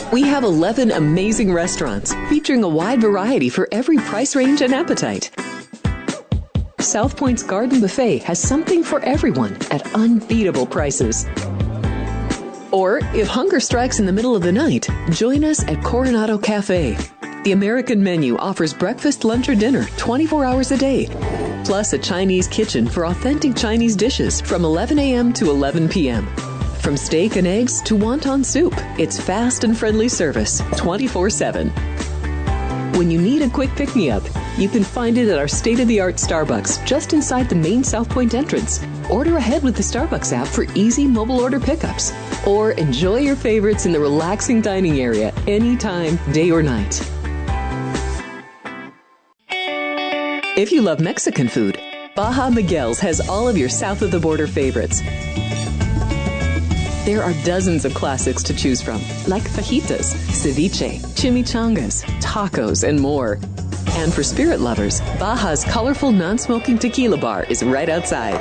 We have 11 amazing restaurants featuring a wide variety for every price range and appetite. South Point's Garden Buffet has something for everyone at unbeatable prices. Or, if hunger strikes in the middle of the night, join us at Coronado Cafe. The American menu offers breakfast, lunch, or dinner 24 hours a day, plus a Chinese kitchen for authentic Chinese dishes from 11 a.m. to 11 p.m. From steak and eggs to wonton soup, it's fast and friendly service 24/7. When you need a quick pick-me-up, you can find it at our state-of-the-art Starbucks just inside the main South Point entrance. Order ahead with the Starbucks app for easy mobile order pickups. Or enjoy your favorites in the relaxing dining area anytime, day or night. If you love Mexican food, Baja Miguel's has all of your south-of-the-border favorites. There are dozens of classics to choose from, like fajitas, ceviche, chimichangas, tacos, and more. And for spirit lovers, Baja's colorful non-smoking tequila bar is right outside.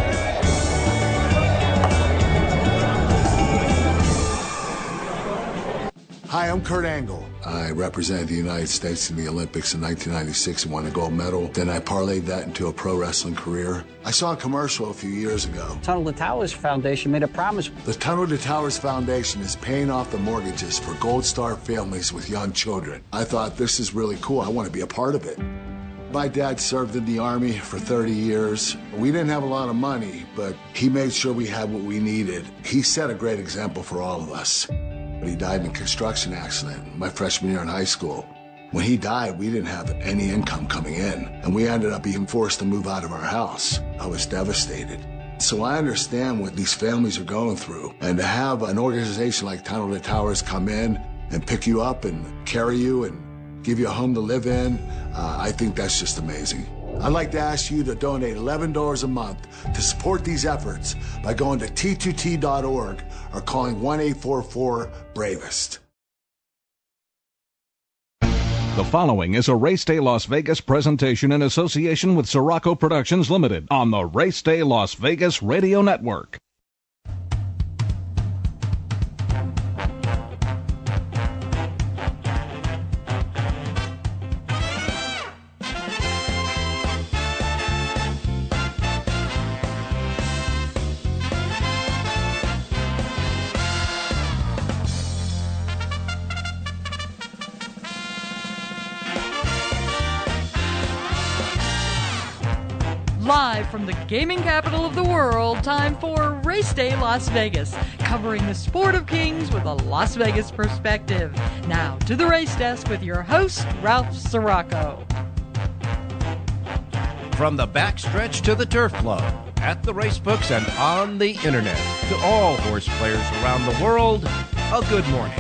Hi, I'm Kurt Angle. I represented the United States in the Olympics in 1996 and won a gold medal. Then I parlayed that into a pro wrestling career. I saw a commercial a few years ago. Tunnel to Towers Foundation made a promise. The Tunnel to Towers Foundation is paying off the mortgages for Gold Star families with young children. I thought, this is really cool. I want to be a part of it. My dad served in the Army for 30 years. We didn't have a lot of money, but he made sure we had what we needed. He set a great example for all of us. He died in a construction accident my freshman year in high school. When he died, we didn't have any income coming in, and we ended up being forced to move out of our house. I was devastated. So I understand what these families are going through, and to have an organization like Tunnel to Towers come in and pick you up and carry you and give you a home to live in, I think that's just amazing. I'd like to ask you to donate $11 a month to support these efforts by going to T2T.org or calling 1-844-BRAVEST. The following is a Race Day Las Vegas presentation in association with Sirocco Productions Limited on the Race Day Las Vegas Radio Network. Live from the gaming capital of the world, time for Race Day Las Vegas, covering the sport of kings with a Las Vegas perspective. Now to the race desk with your host, Ralph Sirocco. From the backstretch to the turf club, at the race books and on the internet, to all horse players around the world, a good morning.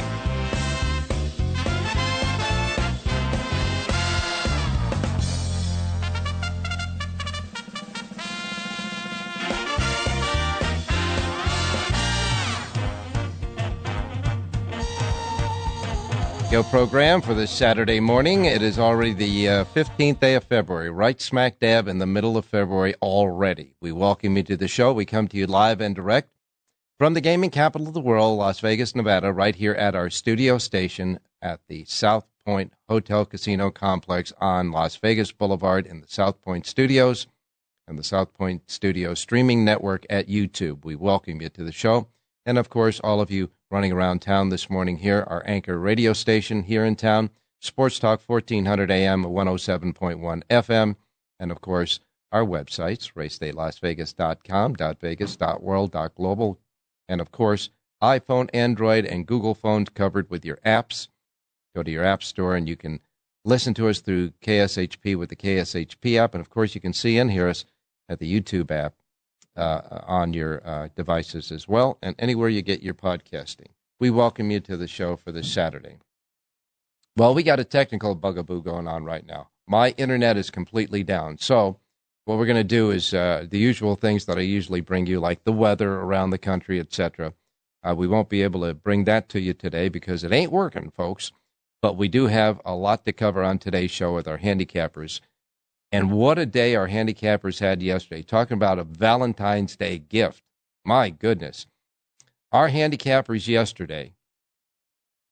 Program for this Saturday morning. It is already the 15th day of February, right smack dab in the middle of February already. We welcome you to the show. We come to you live and direct from the gaming capital of the world, Las Vegas, Nevada, right here at our studio station at the South Point Hotel Casino Complex on Las Vegas Boulevard in the South Point Studios and the South Point Studios streaming network at YouTube. We welcome you to the show. And, of course, all of you running around town this morning here, our anchor radio station here in town, Sports Talk 1400 AM, 107.1 FM, and, of course, our websites, racedaylasvegas.com, .vegas, .world, .global, and, of course, iPhone, Android, and Google phones covered with your apps. Go to your app store, and you can listen to us through KSHP with the KSHP app, and, of course, you can see and hear us at the YouTube app. On your devices as well, and anywhere you get your podcasting. We welcome you to the show for this Saturday. Well, we got a technical bugaboo going on right now. My internet is completely down. So what we're going to do is the usual things that I usually bring you, like the weather around the country, etc. We won't be able to bring that to you today because it ain't working, folks. But we do have a lot to cover on today's show with our handicappers. And what a day our handicappers had yesterday. Talking about a Valentine's Day gift. My goodness. Our handicappers yesterday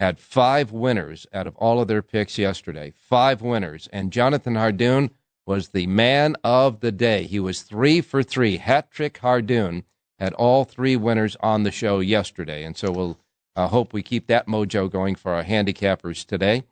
had 5 winners out of all of their picks yesterday. 5 winners. And Jonathan Hardoon was the man of the day. He was 3 for 3. Hat-trick Hardoon had all 3 winners on the show yesterday. And so we'll hope we keep that mojo going for our handicappers today.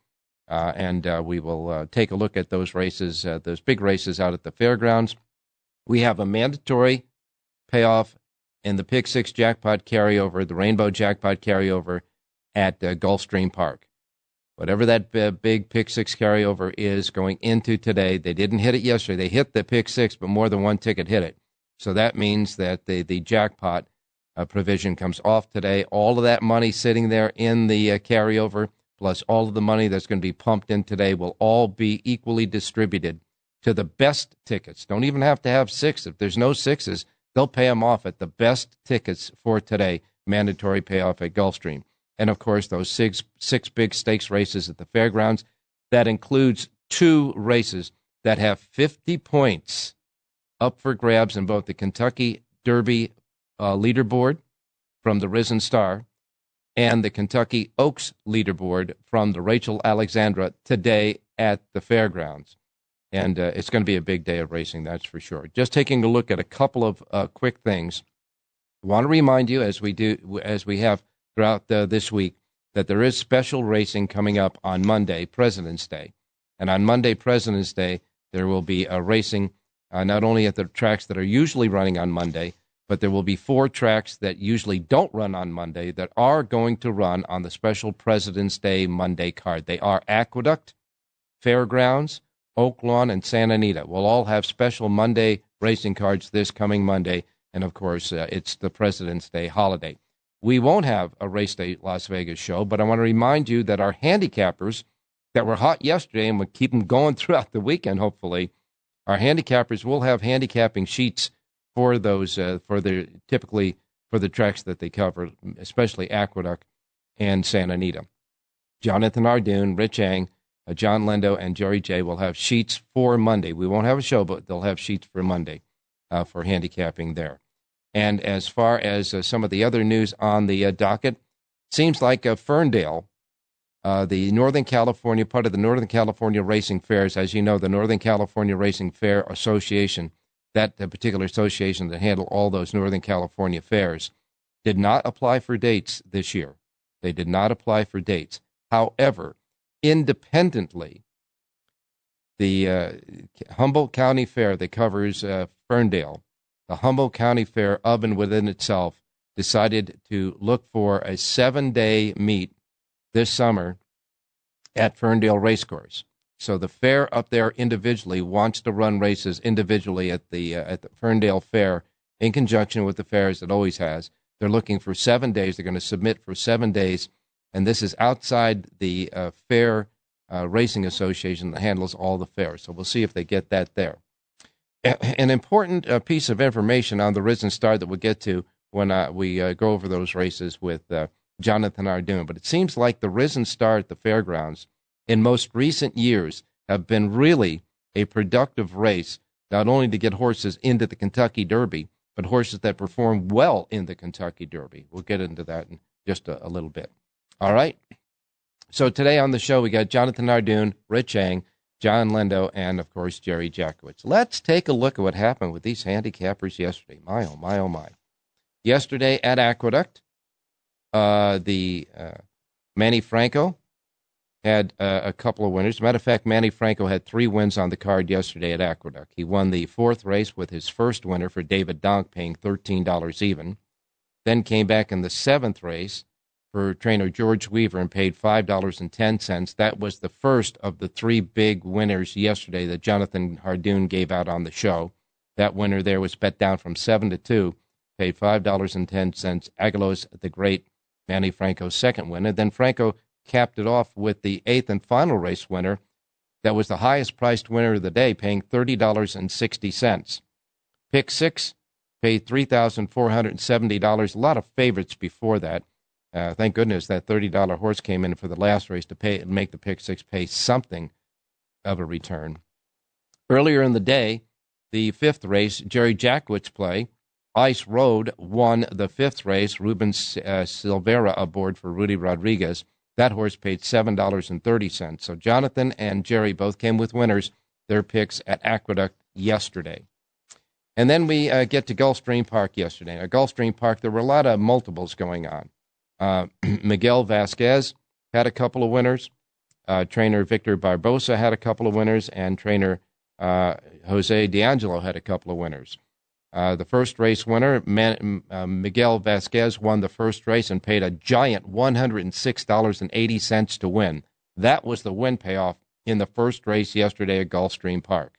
And we will take a look at those races, those big races out at the fairgrounds. We have a mandatory payoff in the Pick 6 jackpot carryover, the Rainbow Jackpot carryover at Gulfstream Park. Whatever that big Pick 6 carryover is going into today, they didn't hit it yesterday. They hit the Pick 6, but more than one ticket hit it. So that means that the jackpot provision comes off today. All of that money sitting there in the carryover, plus all of the money that's going to be pumped in today, will all be equally distributed to the best tickets. Don't even have to have 6. If there's no 6s, they'll pay them off at the best tickets for today, mandatory payoff at Gulfstream. And, of course, those six big stakes races at the fairgrounds, that includes 2 races that have 50 points up for grabs in both the Kentucky Derby leaderboard from the Risen Star and the Kentucky Oaks leaderboard from the Rachel Alexandra today at the fairgrounds. And it's going to be a big day of racing, that's for sure. Just taking a look at a couple of quick things. I want to remind you, as we have throughout this week, that there is special racing coming up on Monday, President's Day. And on Monday, President's Day, there will be racing not only at the tracks that are usually running on Monday, but there will be 4 tracks that usually don't run on Monday that are going to run on the special President's Day Monday card. They are Aqueduct, Fairgrounds, Oaklawn, and Santa Anita. We'll all have special Monday racing cards this coming Monday, and of course, it's the President's Day holiday. We won't have a Race Day Las Vegas show, but I want to remind you that our handicappers that were hot yesterday, and we'll keep them going throughout the weekend, hopefully, our handicappers will have handicapping sheets for those, typically for the tracks that they cover, especially Aqueduct and Santa Anita. Jonathan Hardoon, Rich Eng, John Lendo, and Jerry J will have sheets for Monday. We won't have a show, but they'll have sheets for Monday for handicapping there. And as far as some of the other news on the docket, seems like Ferndale, the Northern California, part of the Northern California Racing Fairs, as you know, the Northern California Racing Fair Association, that particular association that handle all those Northern California fairs, did not apply for dates this year. They did not apply for dates. However, independently, the Humboldt County Fair that covers Ferndale, the Humboldt County Fair of and within itself, decided to look for a 7-day meet this summer at Ferndale Racecourse. So the fair up there individually wants to run races individually at the Ferndale Fair in conjunction with the fairs it always has. They're looking for 7 days. They're going to submit for 7 days, and this is outside the Fair Racing Association that handles all the fairs. So we'll see if they get that there. An important piece of information on the Risen Star that we'll get to when we go over those races with Jonathan Hardoon. But it seems like the Risen Star at the fairgrounds in most recent years have been really a productive race, not only to get horses into the Kentucky Derby, but horses that perform well in the Kentucky Derby. We'll get into that in just a little bit. All right. So today on the show, we got Jonathan Hardoon, Rich Eng, John Lendo, and, of course, Jerry Jackowitz. Let's take a look at what happened with these handicappers yesterday. My, oh, my, oh, my. Yesterday at Aqueduct, Manny Franco had a couple of winners. As a matter of fact, Manny Franco had 3 wins on the card yesterday at Aqueduct. He won the 4th race with his first winner for David Donk, paying $13 even. Then came back in the 7th race for trainer George Weaver and paid $5.10. That was the first of the 3 big winners yesterday that Jonathan Hardoon gave out on the show. That winner there was bet down from 7-2, paid $5.10. Aguilos the Great, Manny Franco's second winner. Then Franco capped it off with the 8th and final race winner. That was the highest priced winner of the day, paying $30.60. Pick 6 paid $3,470. A lot of favorites before that. Thank goodness that $30 horse came in for the last race to make the Pick 6 pay something of a return. Earlier in the day, the 5th race, Jerry Jackowitz play, Ice Road won the 5th race. Ruben Silveira aboard for Rudy Rodriguez. That horse paid $7.30. So Jonathan and Jerry both came with winners, their picks at Aqueduct yesterday. And then we get to Gulfstream Park yesterday. At Gulfstream Park, there were a lot of multiples going on. Miguel Vasquez had a couple of winners. Trainer Victor Barbosa had a couple of winners, and trainer Jose D'Angelo had a couple of winners. The first race winner, Miguel Vasquez, won the first race and paid a giant $106.80 to win. That was the win payoff in the first race yesterday at Gulfstream Park,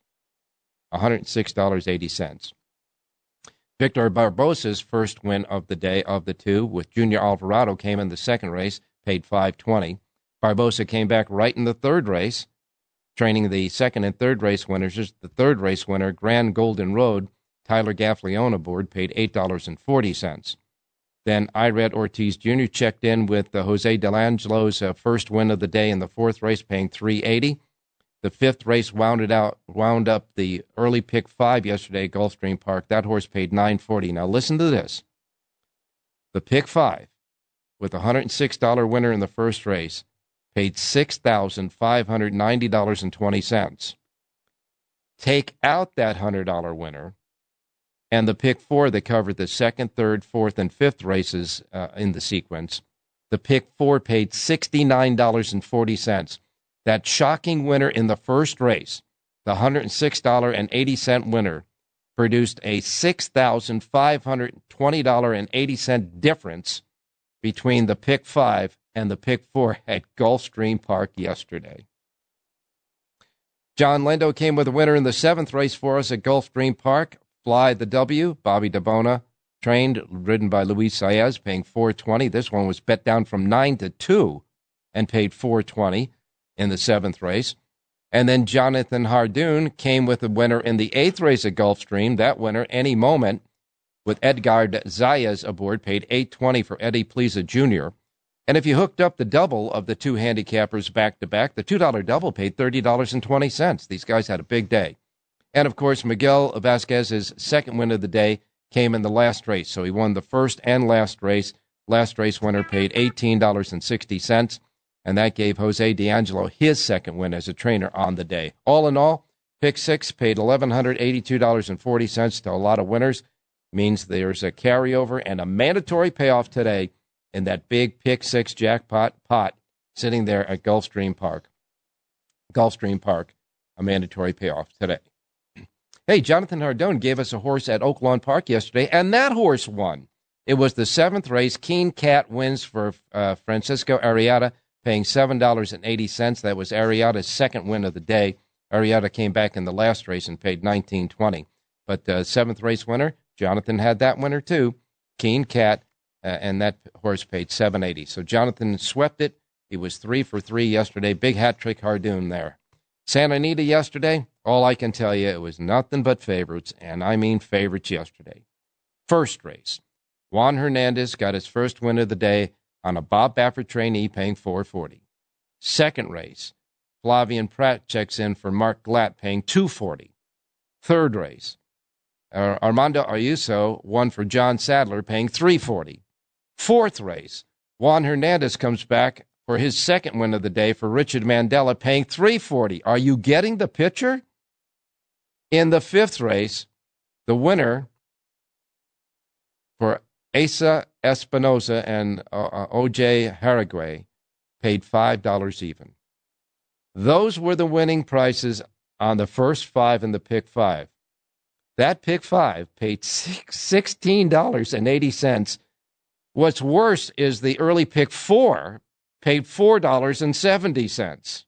$106.80. Victor Barbosa's first win of the day of the two with Junior Alvarado came in the second race, paid $520. Barbosa came back right in the third race, training the second and third race winners. The third race winner, Grand Golden Road, Tyler Gaffalione aboard, paid $8.40. Then Irad Ortiz Jr. checked in with Jose D'Angelo's first win of the day in the fourth race, paying $380. The fifth race wound up the early pick 5 yesterday at Gulfstream Park. That horse paid $940. Now listen to this. The pick 5, with a $106 winner in the first race, paid $6,590.20. Take out that $100 winner, and the pick 4 that covered the second, third, fourth, and fifth races in the sequence, the pick 4 paid $69.40. That shocking winner in the first race, the $106.80 winner, produced a $6,520.80 difference between the pick 5 and the pick 4 at Gulfstream Park yesterday. John Lindo came with a winner in the seventh race for us at Gulfstream Park. Fly the W, Bobby DeBona, trained, ridden by Luis Saez, paying $420. This one was bet down from 9 to 2 and paid $420 in the seventh race. And then Jonathan Hardoon came with a winner in the eighth race at Gulfstream. That winner, Any Moment, with Edgard Zayas aboard, paid $820 for Eddie Pliza Jr. And if you hooked up the double of the two handicappers back-to-back, the $2 double paid $30.20. These guys had a big day. And, of course, Miguel Vasquez's second win of the day came in the last race. So he won the first and last race. Last race winner paid $18.60, and that gave Jose D'Angelo his second win as a trainer on the day. All in all, pick 6 paid $1,182.40 to a lot of winners. Means there's a carryover and a mandatory payoff today in that big pick 6 jackpot pot sitting there at Gulfstream Park. Gulfstream Park, a mandatory payoff today. Hey, Jonathan Hardoon gave us a horse at Oaklawn Park yesterday, and that horse won. It was the seventh race. Keen Cat wins for Francisco Arrieta, paying $7.80. That was Arrieta's second win of the day. Arrieta came back in the last race and paid $19.20. But the seventh race winner, Jonathan had that winner too, Keen Cat, and that horse paid $7.80. So Jonathan swept it. He was 3 for 3 yesterday. Big hat trick Hardoon there. Santa Anita yesterday, all I can tell you, it was nothing but favorites, and I mean favorites yesterday. First race, Juan Hernandez got his first win of the day on a Bob Baffert trainee, paying $440. Second race, Flavian Pratt checks in for Mark Glatt, paying $240. Third race, Armando Ayuso won for John Sadler, paying $340. Fourth race, Juan Hernandez comes back for his second win of the day for Richard Mandela, paying $340. Are you getting the picture? In the fifth race, the winner for Asa Espinosa and O.J. Haragway paid $5 even. Those were the winning prices on the first 5 in the pick 5. That pick 5 paid $16.80. What's worse is the early pick 4 paid $4.70.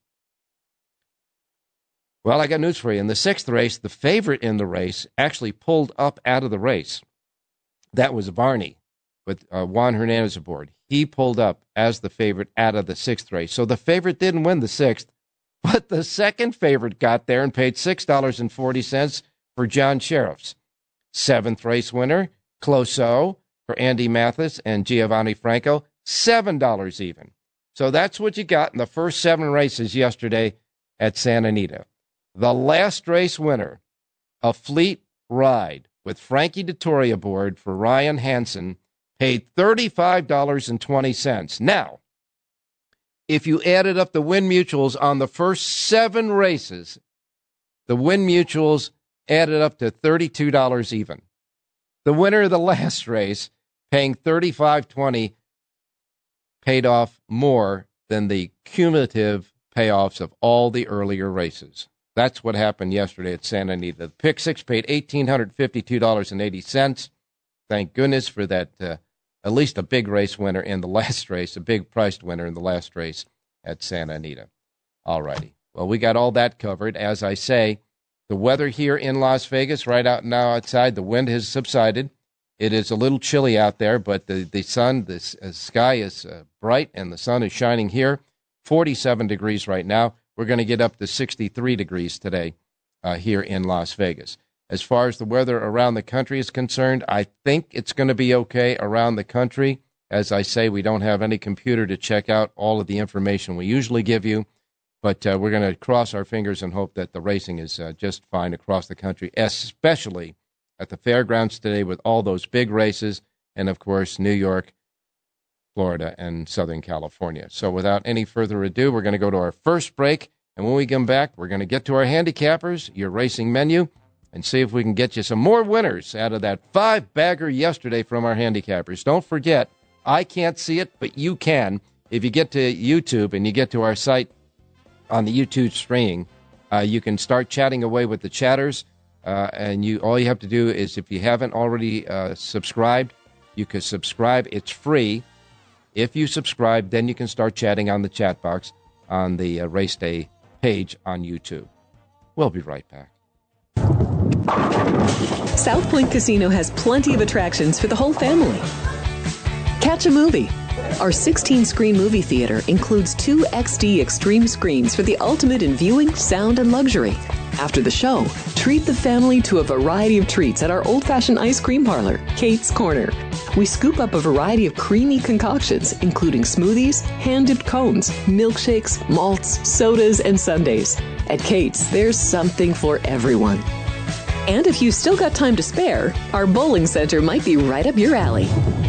Well, I got news for you. In the sixth race, the favorite in the race actually pulled up out of the race. That was Varney with Juan Hernandez aboard. He pulled up as the favorite out of the sixth race. So the favorite didn't win the sixth, but the second favorite got there and paid $6.40 for John Sheriff's. Seventh race winner, Clouseau, for Andy Mathis and Giovanni Franco, $7 even. So that's what you got in the first 7 races yesterday at Santa Anita. The last race winner, a Fleet Ride with Frankie Dettori aboard for Ryan Hansen, paid $35.20. Now, if you added up the win mutuals on the first 7 races, the win mutuals added up to $32 even. The winner of the last race, paying $35.20, paid off more than the cumulative payoffs of all the earlier races. That's what happened yesterday at Santa Anita. The Pick Six paid $1,852.80. Thank goodness for that, at least a big race winner in the last race, a big priced winner in the last race at Santa Anita. All righty. Well, we got all that covered. As I say, the weather here in Las Vegas, right out now outside, the wind has subsided. It is a little chilly out there, but the sun, the sky is bright, and the sun is shining here. 47 degrees right now. We're going to get up to 63 degrees today here in Las Vegas. As far as the weather around the country is concerned, I think it's going to be okay around the country. As I say, we don't have any computer to check out all of the information we usually give you, but we're going to cross our fingers and hope that the racing is just fine across the country, especially at the fairgrounds today with all those big races, and, of course, New York, Florida, and Southern California. So without any further ado, we're going to go to our first break, and when we come back, we're going to get to our handicappers, your racing menu, and see if we can get you some more winners out of that 5-bagger yesterday from our handicappers. Don't forget, I can't see it, but you can. If you get to YouTube and you get to our site on the YouTube streaming, you can start chatting away with the chatters, and all you have to do is, if you haven't already subscribed, you can subscribe. It's free. If you subscribe, then you can start chatting on the chat box on the Race Day page on YouTube. We'll be right back. South Point Casino has plenty of attractions for the whole family. Catch a movie. Our 16-screen movie theater includes 2 XD Extreme screens for the ultimate in viewing, sound, and luxury. After the show, treat the family to a variety of treats at our old-fashioned ice cream parlor, Kate's Corner. We scoop up a variety of creamy concoctions, including smoothies, hand-dipped cones, milkshakes, malts, sodas, and sundaes. At Kate's, there's something for everyone. And if you've still got time to spare, our bowling center might be right up your alley.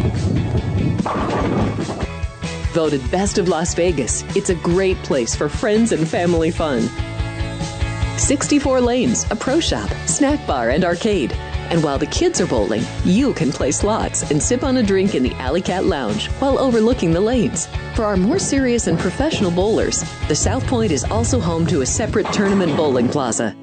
Voted Best of Las Vegas, it's a great place for friends and family fun. 64 lanes, a pro shop, snack bar, and arcade. And while the kids are bowling, you can play slots and sip on a drink in the Alley Cat Lounge while overlooking the lanes. For our more serious and professional bowlers, the South Point is also home to a separate tournament bowling plaza.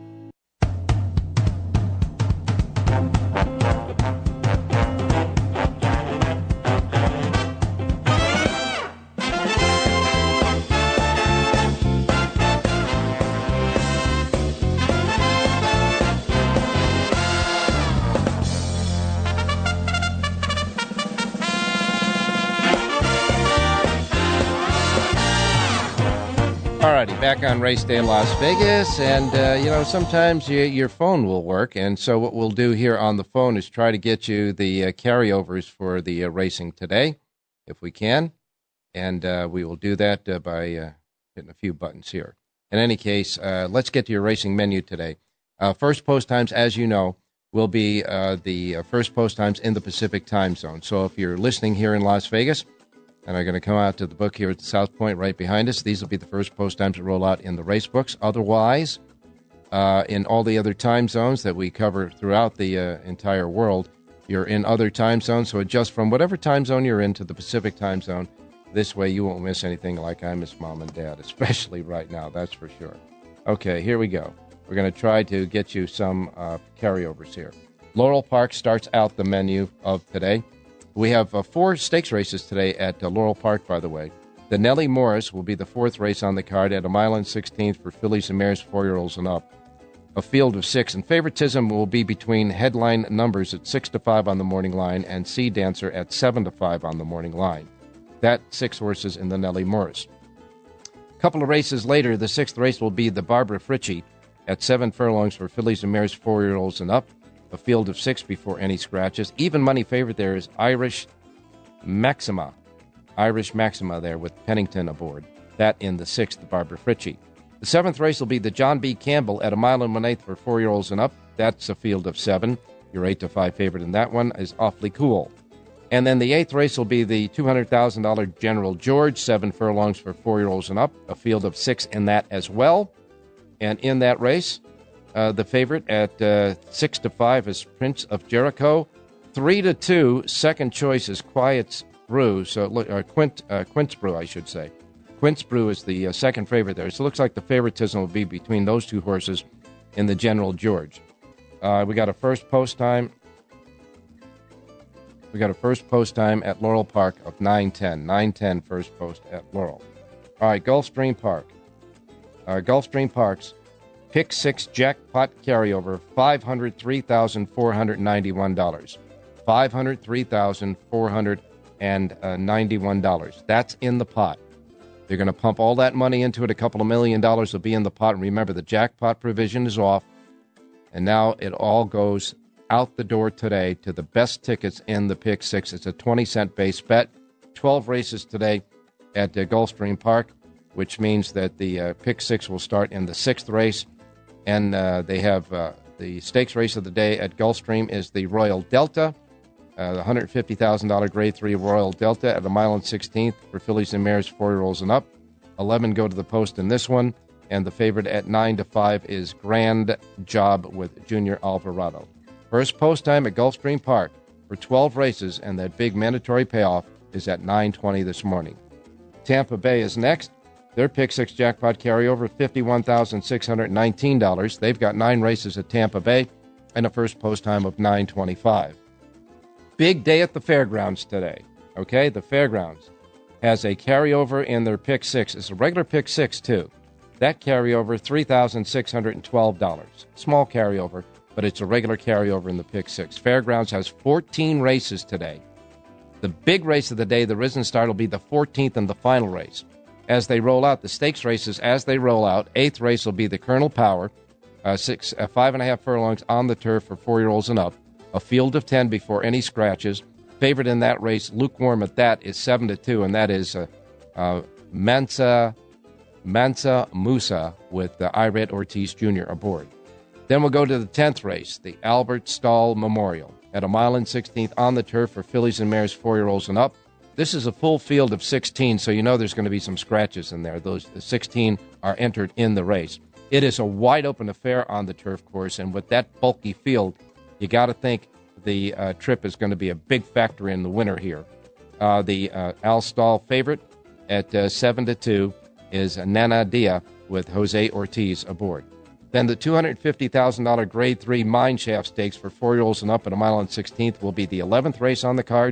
Back on Race Day in Las Vegas, and sometimes your phone will work, and so what we'll do here on the phone is try to get you the carryovers for the racing today, if we can, and we will do that by hitting a few buttons here. In any case, let's get to your racing menu today. First post times, as you know, will be the first post times in the Pacific time zone. So if you're listening here in Las Vegas and are going to come out to the book here at the South Point right behind us, these will be the first post times to roll out in the race books. Otherwise, in all the other time zones that we cover throughout the entire world, you're in other time zones, so adjust from whatever time zone you're in to the Pacific time zone. This way you won't miss anything like I miss Mom and Dad, especially right now, that's for sure. Okay, here we go. We're going to try to get you some carryovers here. Laurel Park starts out the menu of today. We have 4 stakes races today at Laurel Park, by the way. The Nellie Morris will be the 4th race on the card at 1 mile and 16th for fillies and mares 4-year-olds and up. A field of 6, and favoritism will be between headline numbers at 6-5 on the morning line and Sea Dancer at 7-5 on the morning line. That 6 horses in the Nellie Morris. A couple of races later, the 6th race will be the Barbara Fritchie at 7 furlongs for fillies and mares 4-year-olds and up. A field of 6 before any scratches. Even money favorite there is Irish Maxima. Irish Maxima there with Pennington aboard. That in the 6th, the Barbara Fritchie. The 7th race will be the John B. Campbell at 1 mile and 1/8 for 4-year-olds and up. That's a field of 7. Your 8-5 favorite in that one is Awfully Cool. And then the 8th race will be the $200,000 General George, 7 furlongs for 4-year-olds and up, a field of 6 in that as well. And in that race, the favorite at 6-5 is Prince of Jericho. 3-2, second choice is Quiet's Brew, Quint's Brew, I should say. Quint's Brew is the second favorite there. So it looks like the favoritism will be between those two horses in the General George. We got a first post time. We got a first post time at Laurel Park of 9:10. 9:10 first post at Laurel. All right, Gulfstream Park. Gulfstream Park's Pick 6 jackpot carryover, $503,491. $503,491. That's in the pot. They're going to pump all that money into it. A couple of $1 million will be in the pot. And remember, the jackpot provision is off. And now it all goes out the door today to the best tickets in the Pick 6. It's a 20-cent base bet. 12 races today at Gulfstream Park, which means that the Pick 6 will start in the 6th race. And they have the stakes race of the day at Gulfstream is the Royal Delta, the $150,000 Grade 3 Royal Delta at 1 mile and 16th for fillies and mares, 4-year-olds and up. 11 go to the post in this one. And the favorite at 9-5 is Grand Job with Junior Alvarado. First post time at Gulfstream Park for 12 races, and that big mandatory payoff is at 9:20 this morning. Tampa Bay is next. Their Pick 6 jackpot carryover, $51,619. They've got 9 races at Tampa Bay and a first post time of 9:25. Big day at the fairgrounds today. Okay, the fairgrounds has a carryover in their Pick 6. It's a regular Pick 6, too. That carryover, $3,612. Small carryover, but it's a regular carryover in the Pick 6. Fairgrounds has 14 races today. The big race of the day, the Risen Star, will be the 14th and the final race. As they roll out, the stakes races, as they roll out, 8th race will be the Colonel Power, 5.5 furlongs on the turf for 4-year-olds and up, a field of 10 before any scratches. Favorite in that race, lukewarm at that, is 7-2, and that is Mansa Musa with Irad Ortiz Jr. aboard. Then we'll go to the 10th race, the Albert Stahl Memorial, at 1 mile and 16th on the turf for fillies and mares, 4-year-olds and up. This is a full field of 16, so you know there's going to be some scratches in there. The 16 are entered in the race. It is a wide-open affair on the turf course, and with that bulky field, you got to think the trip is going to be a big factor in the winner here. The Al Stahl favorite at 7-2 is Nana Dia with Jose Ortiz aboard. Then the $250,000 Grade 3 Mine Shaft Stakes for 4-year-olds and up at 1 mile and 16th will be the 11th race on the card.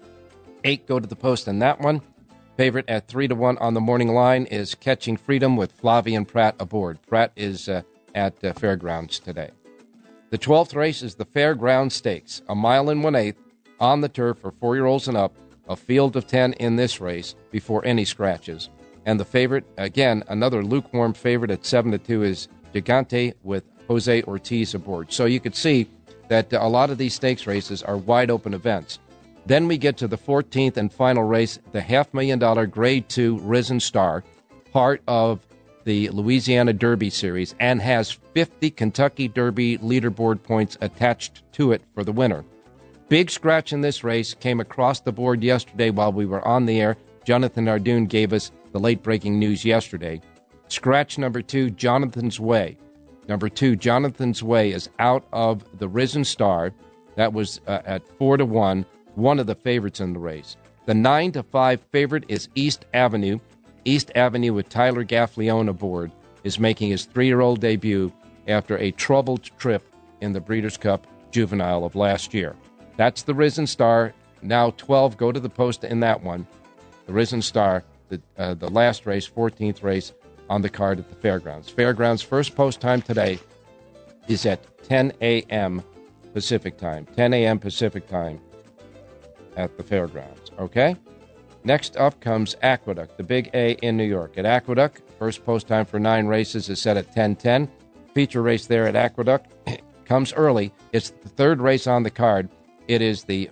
8 go to the post in that one. Favorite at 3-1 on the morning line is Catching Freedom with Flavian Pratt aboard. Pratt is at Fairgrounds today. The 12th race is the Fairground Stakes, 1 mile and 1/8 on the turf for 4-year-olds and up, a field of 10 in this race before any scratches. And the favorite, again, another lukewarm favorite at 7-2 is Gigante with Jose Ortiz aboard. So you could see that a lot of these stakes races are wide-open events. Then we get to the 14th and final race, the $500,000 Grade 2 Risen Star, part of the Louisiana Derby Series, and has 50 Kentucky Derby leaderboard points attached to it for the winner. Big scratch in this race came across the board yesterday while we were on the air. Jonathan Ardoon gave us the late-breaking news yesterday. Scratch number 2, Jonathan's Way. Number 2, Jonathan's Way is out of the Risen Star. That was at 4-1, one of the favorites in the race. The 9-5 favorite is East Avenue. East Avenue with Tyler Gaffleone aboard is making his 3-year-old debut after a troubled trip in the Breeders' Cup Juvenile of last year. That's the Risen Star. Now 12 go to the post in that one. The Risen Star, the last race, 14th race on the card at the Fairgrounds. Fairgrounds' first post time today is at 10 a.m. Pacific time. 10 a.m. Pacific time at the Fairgrounds. Okay? Next up comes Aqueduct, the Big A in New York. At Aqueduct, first post time for 9 races is set at 10:10. Feature race there at Aqueduct comes early. It's the 3rd race on the card. It is the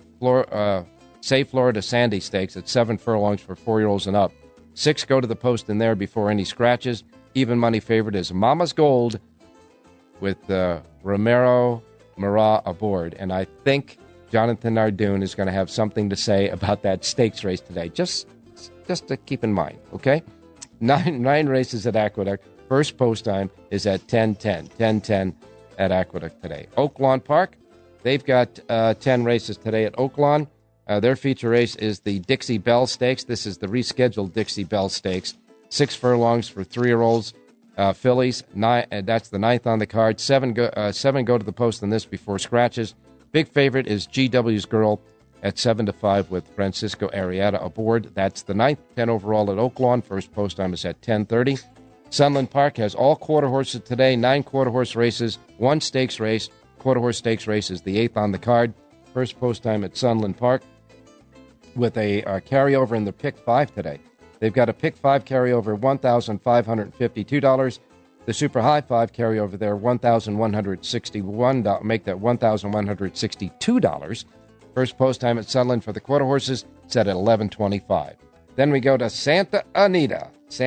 Say Florida Sandy Stakes at 7 furlongs for 4-year-olds and up. 6 go to the post in there before any scratches. Even money favorite is Mama's Gold with Romero Mara aboard. And I think Jonathan Nardoon is going to have something to say about that stakes race today. Just to keep in mind, okay? Nine races at Aqueduct. First post time is at 10:10 at Aqueduct today. Oaklawn Park, they've got 10 races today at Oaklawn. Their feature race is the Dixie Belle Stakes. This is the rescheduled Dixie Belle Stakes. 6 furlongs for 3-year-olds. Fillies, that's the 9th on the card. 7 go to the post in this before scratches. Big favorite is GW's Girl at 7-5 with Francisco Arrieta aboard. That's the 9th. 10 overall at Oaklawn. First post time is at 10:30. Sunland Park has all quarter horses today. 9 quarter horse races, 1 stakes race. Quarter horse stakes race is the 8th on the card. First post time at Sunland Park with a carryover in the pick 5 today. They've got a pick 5 carryover, $1,552. The super high 5 carryover there, $1,161. Make that $1,162. First post time at Sunland for the quarter horses set at 11:25. Then we go to Santa Anita.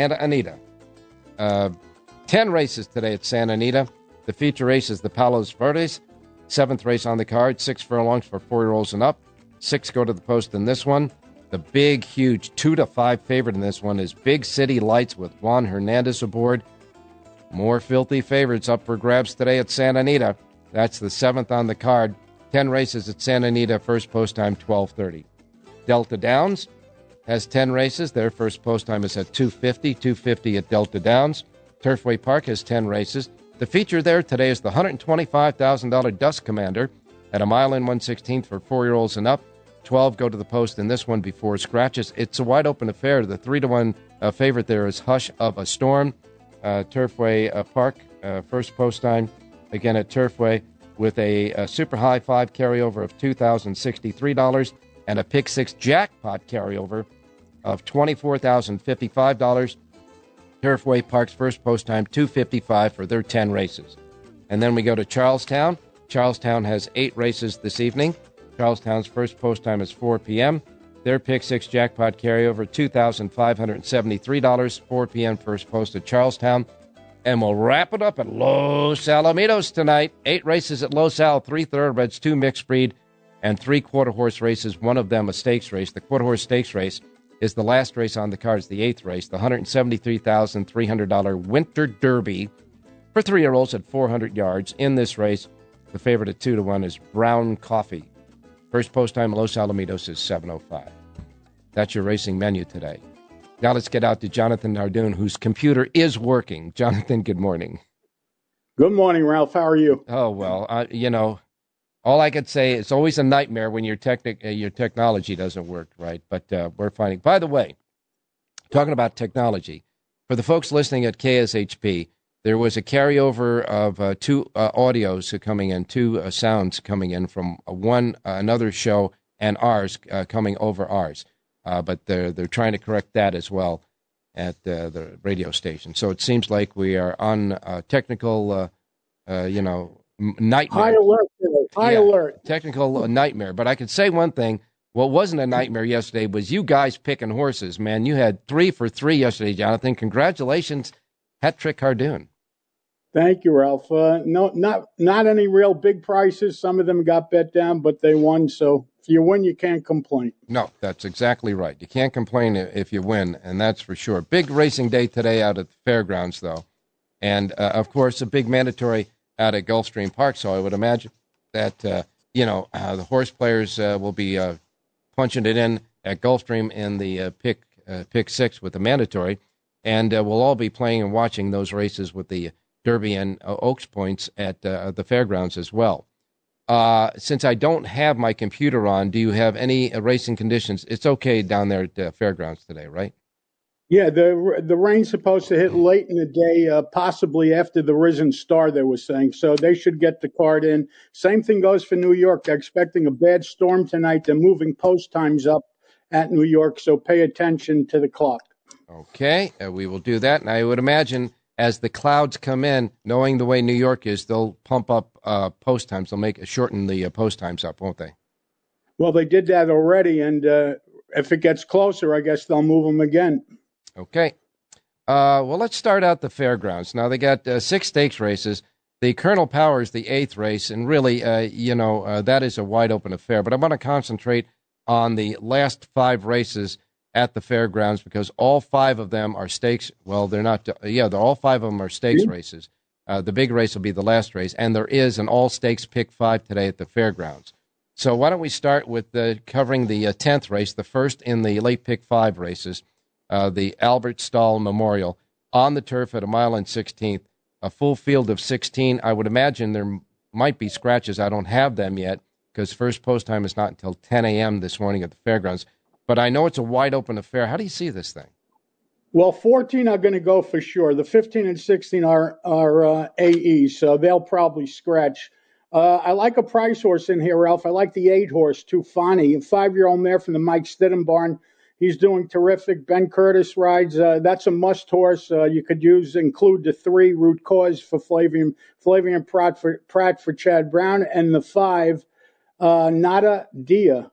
10 races today at Santa Anita. The feature race is the Palos Verdes. 7th race on the card. 6 furlongs for 4-year-olds and up. 6 go to the post in this one. The big, huge 2-5 favorite in this one is Big City Lights with Juan Hernandez aboard. More filthy favorites up for grabs today at Santa Anita. That's the 7th on the card. 10 races at Santa Anita. First post time 12:30. Delta Downs has 10 races. Their first post time is at 2:50 at Delta Downs. Turfway Park has 10 races. The feature there today is the $125,000 Dust Commander at 1 mile and 1/16 for 4-year-olds and up. 12 go to the post in this one before scratches. It's a wide open affair. The 3-1 favorite there is Hush of a Storm. Turfway Park, first post time, again at Turfway, with a super high 5 carryover of $2,063 and a pick 6 jackpot carryover of $24,055. Turfway Park's first post time, 2:55 for their 10 races. And then we go to Charlestown. Charlestown has 8 races this evening. Charlestown's first post time is 4 p.m. Their pick 6 jackpot carryover, $2,573, 4 p.m. first post at Charlestown. And we'll wrap it up at Los Alamitos tonight. 8 races at Los Al, 3 thoroughbreds, 2 mixed breed, and 3 quarter horse races, one of them a stakes race. The quarter horse stakes race is the last race on the card. It's the 8th race, the $173,300 Winter Derby for 3-year-olds at 400 yards. In this race, the favorite at 2-1 is Brown Coffee. First post time at Los Alamitos is 7:05. That's your racing menu today. Now let's get out to Jonathan Nardoon, whose computer is working. Jonathan, good morning. Good morning, Ralph. How are you? Oh, well, all I could say, it's always a nightmare when your technology doesn't work right, but we're finding. By the way, talking about technology, for the folks listening at KSHP, there was a carryover of 2 audios coming in, 2 sounds coming in from another show and ours coming over ours. But they're trying to correct that as well at the radio station. So it seems like we are on technical, nightmare. High alert today. High alert. Technical nightmare. But I can say one thing. What wasn't a nightmare yesterday was you guys picking horses, man. You had 3 for 3 yesterday, Jonathan. Congratulations. Hat trick Hardoon. Thank you, Ralph. No, not any real big prices. Some of them got bet down, but they won. So if you win, you can't complain. No, that's exactly right. You can't complain if you win, and that's for sure. Big racing day today out at the fairgrounds, though. And, of course, a big mandatory out at Gulfstream Park. So I would imagine that, the horse players will be punching it in at Gulfstream in the pick 6 with the mandatory. And we'll all be playing and watching those races with the Derby and Oaks Points at the fairgrounds as well. Since I don't have my computer on, do you have any racing conditions? It's okay down there at the fairgrounds today, right? Yeah, the rain's supposed to hit late in the day, possibly after the Risen Star, they were saying. So they should get the card in. Same thing goes for New York. They're expecting a bad storm tonight. They're moving post times up at New York, so pay attention to the clock. Okay, we will do that. And I would imagine as the clouds come in, knowing the way New York is, they'll pump up post times. They'll shorten the post times up, won't they? Well, they did that already, and if it gets closer, I guess they'll move them again. Okay. Well, let's start out the fairgrounds. Now, they got 6 stakes races. The Colonel Power is the 8th race, and really, that is a wide-open affair. But I want to concentrate on the last 5 races at the fairgrounds because all 5 of them are stakes. Well, they're not. All 5 of them are stakes races. The big race will be the last race, and there is an all-stakes pick 5 today at the fairgrounds. So why don't we start with covering the 10th race, the first in the late pick 5 races, the Albert Stahl Memorial on the turf at 1 mile and 16th. A full field of 16. I would imagine there might be scratches. I don't have them yet because first post time is not until 10 a.m. this morning at the fairgrounds. But I know it's a wide-open affair. How do you see this thing? Well, 14 are going to go for sure. The 15 and 16 are AEs, so they'll probably scratch. I like a price horse in here, Ralph. I like the 8 horse, Tufani, a 5-year-old mare from the Mike Stidham barn. He's doing terrific. Ben Curtis rides. That's a must horse. You could include the 3 Root Cause for Flavian Pratt for Chad Brown, and the 5 Nanda Dia,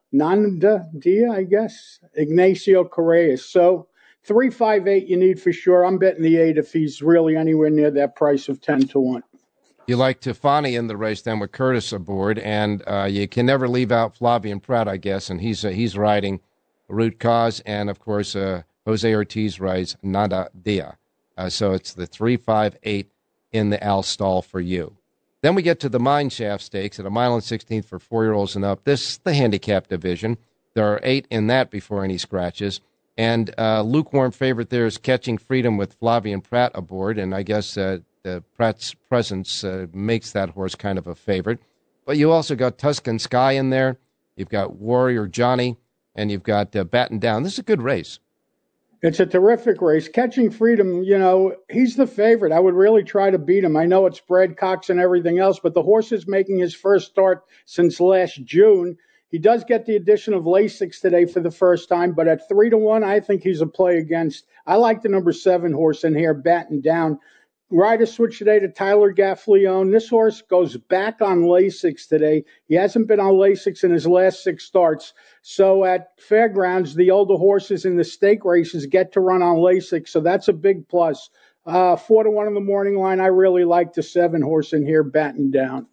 I guess, Ignacio Correa. So 3, 5, 8 you need for sure. I'm betting the 8 if he's really anywhere near that price of 10 to 1. You like Tufani in the race then with Curtis aboard, and you can never leave out Flavian Pratt, I guess, and he's riding Root Cause, and of course Jose Ortiz rides Nada Dia. So it's the 3, 5, 8 in the Al stall for you. Then we get to the Mine Shaft Stakes at 1 mile and 16th for 4-year-olds and up. This the handicap division. There are 8 in that before any scratches. And lukewarm favorite there is Catching Freedom with Flavian Pratt aboard, and I guess Pratt's presence makes that horse kind of a favorite. But you also got Tuscan Sky in there. You've got Warrior Johnny. And you've got Batten Down. This is a good race. It's a terrific race. Catching Freedom, he's the favorite. I would really try to beat him. I know it's Brad Cox and everything else, but the horse is making his first start since last June. He does get the addition of Lasix today for the first time, but at 3 to 1, I think he's a play against. I like the number 7 horse in here, Batten Down. Rider switch today to Tyler Gaffleone. This horse goes back on Lasix today. He hasn't been on Lasix in his last 6 starts. So at fairgrounds, the older horses in the stake races get to run on Lasix. So that's a big plus. 4 to 1 in the morning line. I really like the 7 horse in here, Batten Down.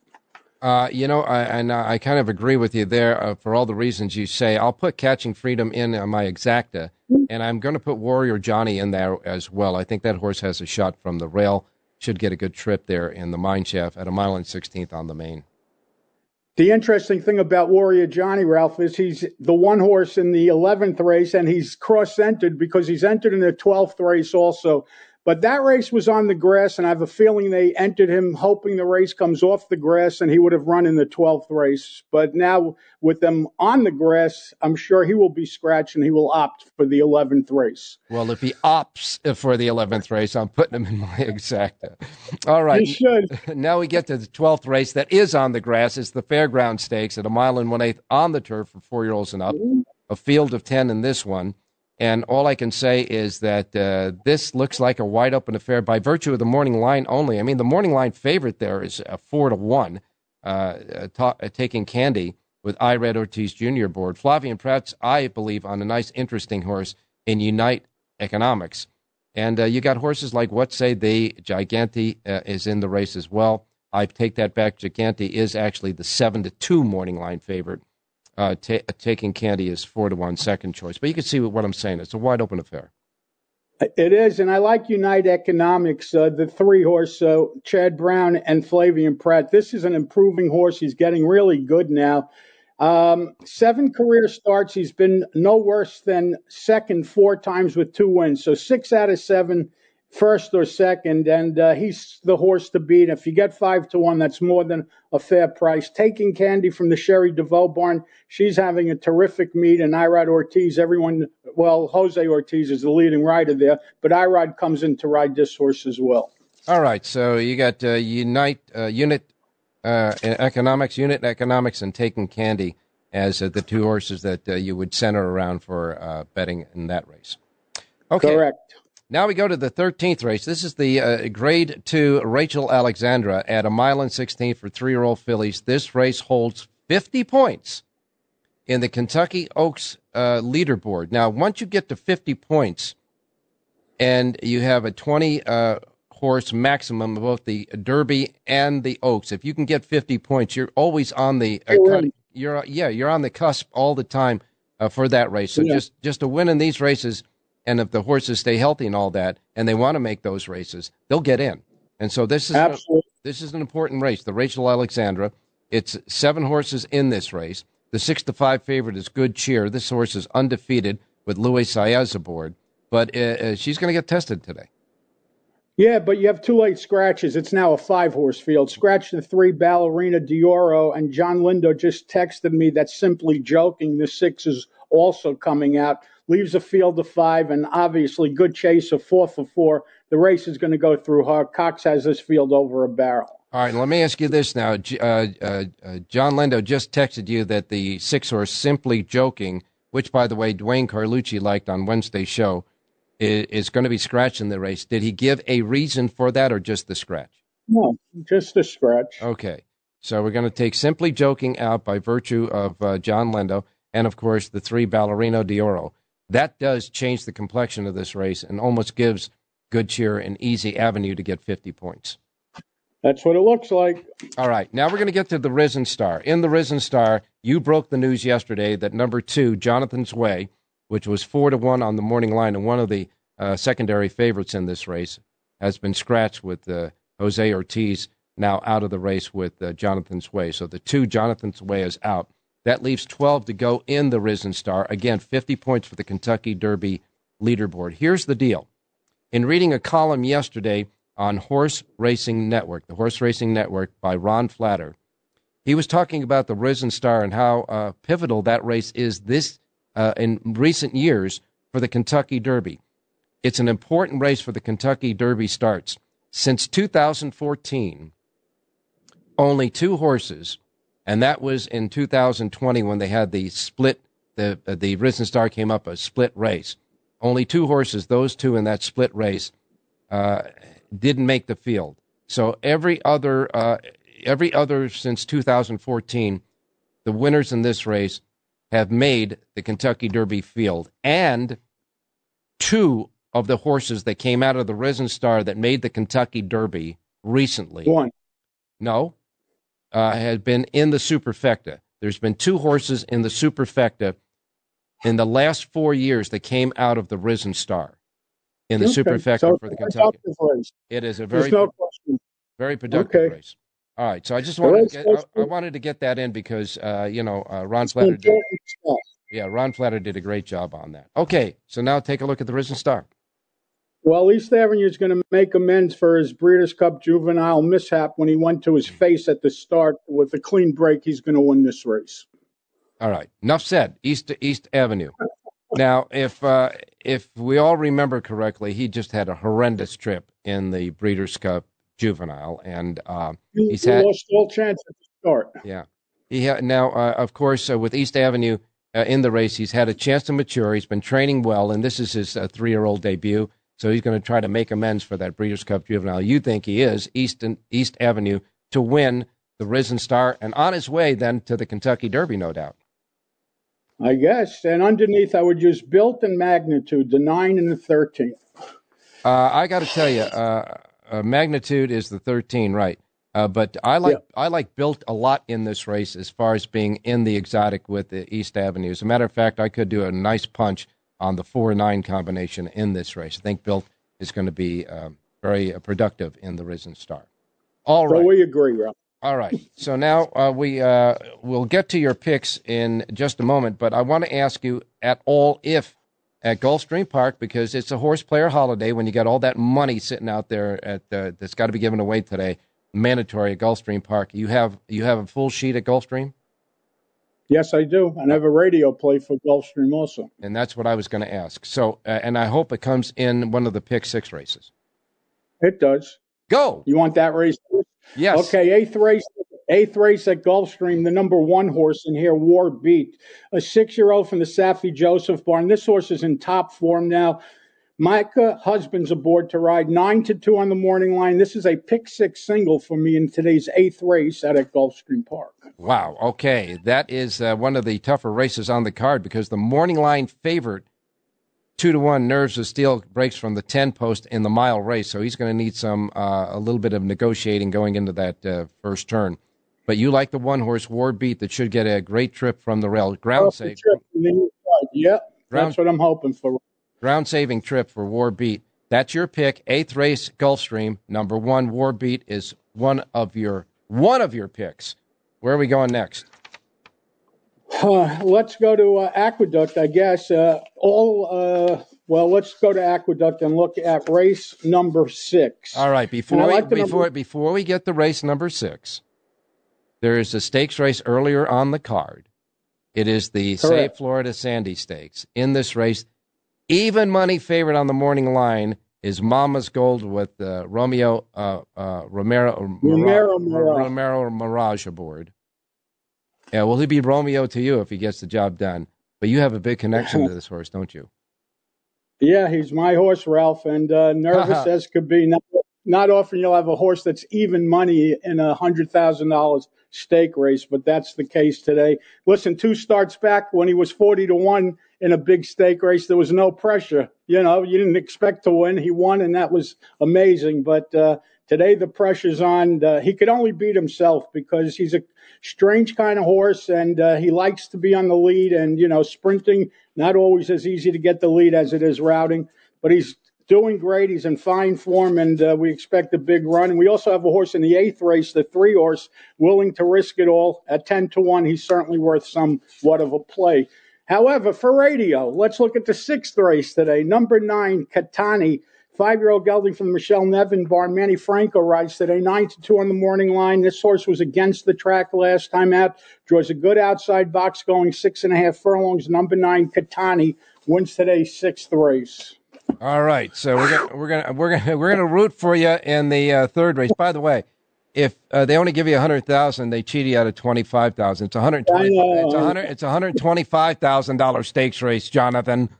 I kind of agree with you there for all the reasons you say. I'll put Catching Freedom in on my exacta, and I'm going to put Warrior Johnny in there as well. I think that horse has a shot from the rail. Should get a good trip there in the Mine Shaft at 1 mile and 16th on the main. The interesting thing about Warrior Johnny, Ralph, is he's the 1 horse in the 11th race, and he's cross-entered because he's entered in the 12th race also. But that race was on the grass, and I have a feeling they entered him hoping the race comes off the grass and he would have run in the 12th race. But now with them on the grass, I'm sure he will be scratched and he will opt for the 11th race. Well, if he opts for the 11th race, I'm putting him in my exacta. All right. He should. Now we get to the 12th race that is on the grass. It's the Fairground Stakes at 1 mile and 1/8 on the turf for 4-year-olds and up. A field of 10 in this one. And all I can say is that this looks like a wide-open affair by virtue of the morning line only. I mean, the morning line favorite there is 4 to 1, taking Candy with Irad Ortiz Jr. aboard. Flavian Pratt's, I believe, on a nice, interesting horse in Unite Economics. And you got horses like What Say They, Gigante is in the race as well. I take that back. Gigante is actually the 7 to 2 morning line favorite. Taking Candy is 4 to 1 second choice. But you can see what I'm saying. It's a wide open affair. It is, and I like Unite Economics, the 3 horse, Chad Brown and Flavian Pratt. This is an improving horse. He's getting really good now. 7 career starts. He's been no worse than second 4 times with 2 wins. So 6 out of 7, first or second, and he's the horse to beat. If you get 5 to 1, that's more than a fair price. Taking Candy from the Sherry DeVoe barn, she's having a terrific meet, and Irad Ortiz, Jose Ortiz is the leading rider there, but Irad comes in to ride this horse as well. All right, so you got Unit Economics, and Taking Candy as the 2 horses that you would center around for betting in that race. Okay. Correct. Now we go to the 13th race. This is the Grade 2 Rachel Alexandra at 1 mile and 16 for 3-year-old fillies. This race holds 50 points in the Kentucky Oaks leaderboard. Now, once you get to 50 points and you have a 20 horse maximum of both the Derby and the Oaks. If you can get 50 points, you're always on the you're on the cusp all the time for that race. So just to win in these races, and if the horses stay healthy and all that, and they want to make those races, they'll get in. And so this is an important race, the Rachel Alexandra. It's 7 horses in this race. The 6-5 favorite is Good Cheer. This horse is undefeated with Luis Saez aboard, but she's going to get tested today. Yeah, but you have 2 late scratches. It's now a 5-horse field. Scratch the 3, Ballerina Dioro, and John Lindo just texted me that Simply Joking, the 6 is also coming out. Leaves a field of 5, and obviously Good Chase of 4 for 4. The race is going to go through her. Cox has this field over a barrel. All right, let me ask you this now. John Lindo just texted you that the 6-horse Simply Joking, which, by the way, Dwayne Carlucci liked on Wednesday's show, is going to be scratched in the race. Did he give a reason for that or just the scratch? No, just the scratch. Okay, so we're going to take Simply Joking out by virtue of John Lindo and, of course, the 3 Ballerino Dioro. That does change the complexion of this race and almost gives Good Cheer an easy avenue to get 50 points. That's what it looks like. All right, now we're going to get to the Risen Star. In the Risen Star, you broke the news yesterday that number 2, Jonathan's Way, which was 4-1 on the morning line and one of the secondary favorites in this race, has been scratched with Jose Ortiz now out of the race with Jonathan's Way. So the 2, Jonathan's Way, is out. That leaves 12 to go in the Risen Star. Again, 50 points for the Kentucky Derby leaderboard. Here's the deal. In reading a column yesterday on Horse Racing Network, the Horse Racing Network by Ron Flatter, he was talking about the Risen Star and how pivotal that race is in recent years for the Kentucky Derby. It's an important race for the Kentucky Derby starts. Since 2014, only 2 horses, and that was in 2020 when they had the split, the Risen Star came up a split race. Only 2 horses, those 2 in that split race, didn't make the field. So every other since 2014, the winners in this race have made the Kentucky Derby field. And 2 of the horses that came out of the Risen Star that made the Kentucky Derby recently. 1. No. Had been in the Superfecta. There's been 2 horses in the Superfecta in the last 4 years that came out of the Risen Star in the Superfecta for the Kentucky. It is a very productive race. All right, so I just wanted to get that in because Ron Flatter Ron Flatter did a great job on that. Okay, so now take a look at the Risen Star. Well, East Avenue is going to make amends for his Breeders' Cup Juvenile mishap when he went to his face at the start. With a clean break, he's going to win this race. All right, enough said. East Avenue. Now, if we all remember correctly, he just had a horrendous trip in the Breeders' Cup Juvenile, and he's lost all chance at the start. Yeah, he had now, of course, with East Avenue in the race, he's had a chance to mature. He's been training well, and this is his 3-year-old debut. So he's going to try to make amends for that Breeders' Cup Juvenile. You think he is East Avenue to win the Risen Star, and on his way then to the Kentucky Derby, no doubt. I guess. And underneath, I would use Built and Magnitude, the 9 and the 13. I got to tell you, Magnitude is the 13, right? But I like Built a lot in this race as far as being in the exotic with the East Avenue. As a matter of fact, I could do a nice punch on the 4-9 combination in this race. I think Built is going to be very productive in the Risen Star. All right. So we agree, Rob. All right. So now we'll get to your picks in just a moment, but I want to ask you at Gulfstream Park, because it's a horse player holiday when you got all that money sitting out there that's got to be given away today, mandatory at Gulfstream Park. You have a full sheet at Gulfstream? Yes, I do. And I have a radio play for Gulfstream also. And that's what I was going to ask. So, and I hope it comes in one of the Pick 6 races. It does. Go. You want that race? Yes. Okay, eighth race at Gulfstream, the number 1 horse in here, War Beat. A 6-year-old from the Safi Joseph barn. This horse is in top form now. Micah Husband's aboard to ride 9-2 on the morning line. This is a Pick 6 single for me in today's 8th race at Gulfstream Park. Wow. Okay. That is one of the tougher races on the card because the morning line favorite 2-1 Nerves of Steel breaks from the 10 post in the mile race, so he's going to need a little bit of negotiating going into that first turn. But you like the one-horse War Beat that should get a great trip from the rail. Ground save. Yep, that's what I'm hoping for. Ground-saving trip for War Beat. That's your pick. 8th race, Gulfstream. Number 1, War Beat is one of your picks. Where are we going next? Let's go to Aqueduct, I guess. Well, let's go to Aqueduct and look at race number 6. All right, before we get to race number 6, there is a stakes race earlier on the card. It is the Save Florida Sandy Stakes. In this race, even money favorite on the morning line is Mama's Gold with Romero Mirage aboard. Yeah, well, he'd be Romeo to you if he gets the job done. But you have a big connection to this horse, don't you? Yeah, he's my horse, Ralph, and nervous as could be. Not often you'll have a horse that's even money in a $100,000 stake race, but that's the case today. Listen, 2 starts back when he was 40-1 in a big stake race, there was no pressure. You didn't expect to win. He won, and that was amazing. But today the pressure's on. He could only beat himself because he's a strange kind of horse, and he likes to be on the lead. And, sprinting, not always as easy to get the lead as it is routing. But he's doing great. He's in fine form, and we expect a big run. And we also have a horse in the 8th race, the 3-horse, Willing to Risk It All. At 10-1, he's certainly worth somewhat of a play. However, for radio, let's look at the 6th race today. Number 9, Katani, 5-year-old gelding from the Michelle Nevin barn. Manny Franco rides today, 9-2 on the morning line. This horse was against the track last time out. Draws a good outside box going 6.5 furlongs. Number 9, Katani, wins today's 6th race. All right, so we're gonna root for you in the 3rd race. By the way, if they only give you 100,000, they cheat you out of 25,000. It's It's $125,000 stakes race, Jonathan.